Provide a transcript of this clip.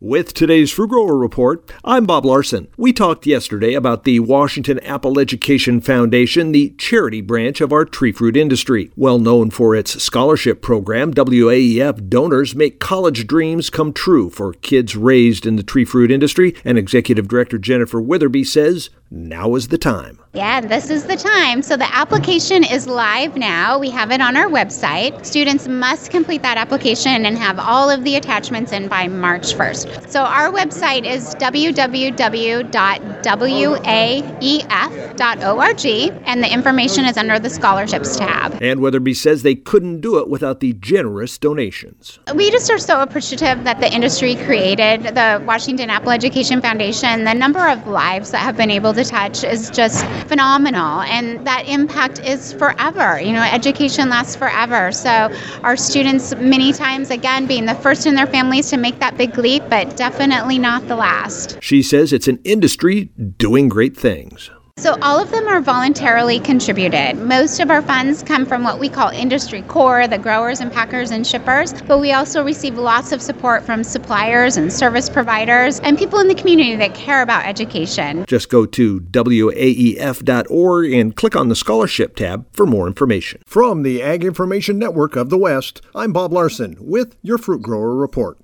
With today's Fruit Grower Report, I'm Bob Larson. We talked yesterday about the Washington Apple Education Foundation, the charity branch of our tree fruit industry. Well known for its scholarship program, WAEF donors make college dreams come true for kids raised in the tree fruit industry, and Executive Director Jennifer Witherby says now is the time. Yeah, this is the time. So the application is live now. We have it on our website. Students must complete that application and have all of the attachments in by March 1st. So our website is www.waef.org, and the information is under the scholarships tab. And Witherby says they couldn't do it without the generous donations. We just are so appreciative that the industry created the Washington Apple Education Foundation. The number of lives that have been able to touch is just phenomenal, and that impact is forever. Education lasts forever. So our students, many times, again, being the first in their families to make that big leap, but definitely not the last. She says it's an industry doing great things. So all of them are voluntarily contributed. Most of our funds come from what we call industry core, the growers and packers and shippers, but we also receive lots of support from suppliers and service providers and people in the community that care about education. Just go to waef.org and click on the scholarship tab for more information. From the Ag Information Network of the West, I'm Bob Larson with your Fruit Grower Report.